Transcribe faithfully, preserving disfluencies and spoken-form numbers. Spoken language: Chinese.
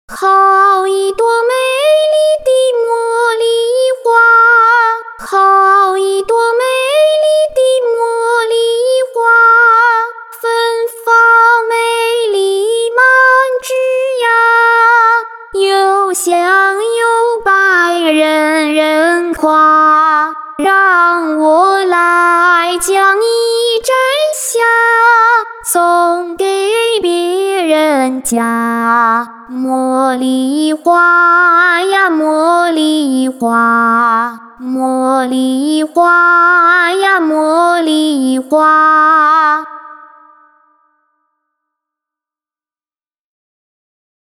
好一朵美丽的茉莉花，好一朵美丽的茉莉花，芬芳美丽满枝桠，又香又白人人夸。让我来将你摘下，送给别人家。茉莉花呀茉莉花，茉莉花呀茉莉花。